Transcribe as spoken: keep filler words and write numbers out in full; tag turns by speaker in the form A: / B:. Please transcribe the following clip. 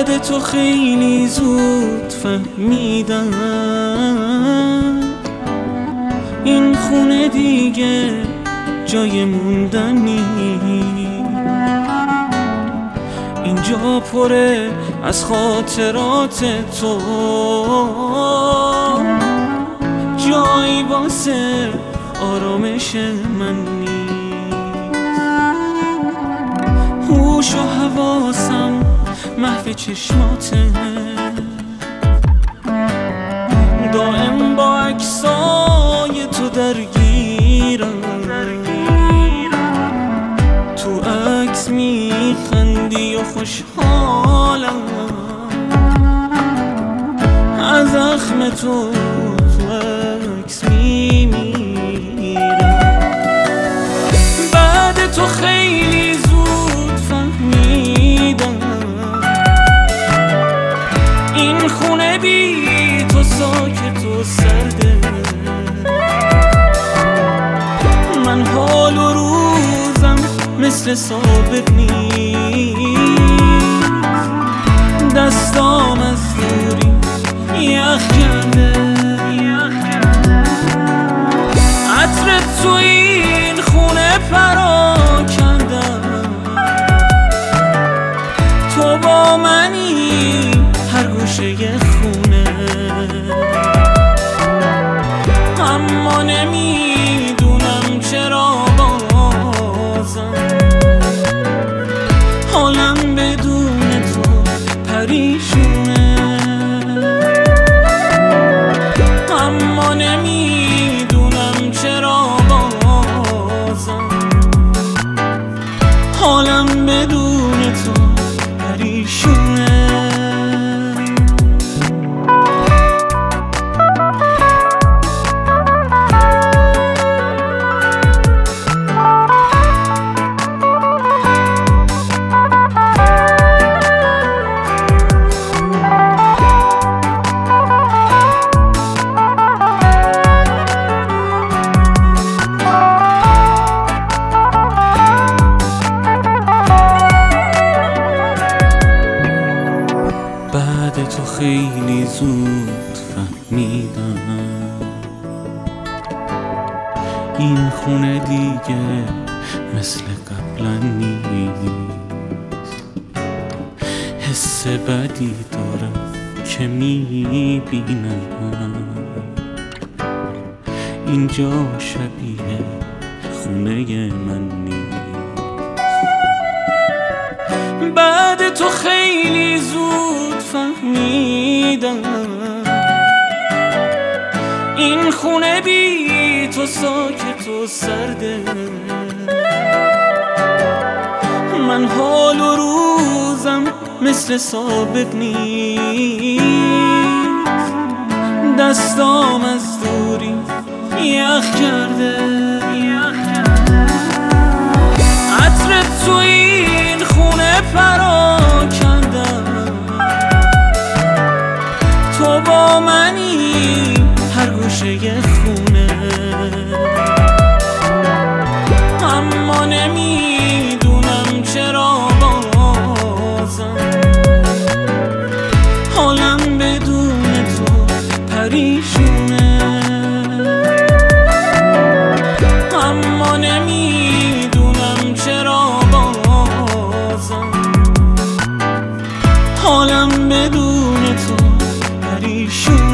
A: بعد تو خیلی زود فهمیدم این خونه دیگه جای موندن نیست. اینجا پره از خاطرات تو، جایی واسه آرامش من نیست. هوش و حواسم محو چشماته، دائم با عکسای تو درگیرم. تو عکس میخندی و خوشحالم، از زخم تو تو عکس میمیرم. بعد تو خیلی زود فهمیدم این خونه بی تو ساکت و سرده. من حال و روزم مثل سابق نیست، دستام از دوری یخ کرده. عطر تو این خونه پراکندم، تو با منی هر گوشه خونه. اما نمیدونم چرا بازم حالم بدون تو پریشونه. اما نمیدونم چرا بازم حالم بدون تو پریشونه. بعد تو خیلی زود فهمیدم این خونه دیگه مثل قبلا نیست. حس بدی دارم که میبینم اینجا شبیه خونه من نیست. بعد تو خیلی زود فهمیدم این خونه بی تو ساکت و سرده. من حال و روزم مثل سابق نیست، دستام از دوری یخ کرده. عطر تو این خونه پراکندم، تو با منی هر گوشه خونه. اما نمیدونم چرا بازم حالم بدون تو پریشونه. اما نمیدونم چرا بازم حالم بدون تو پریشونه.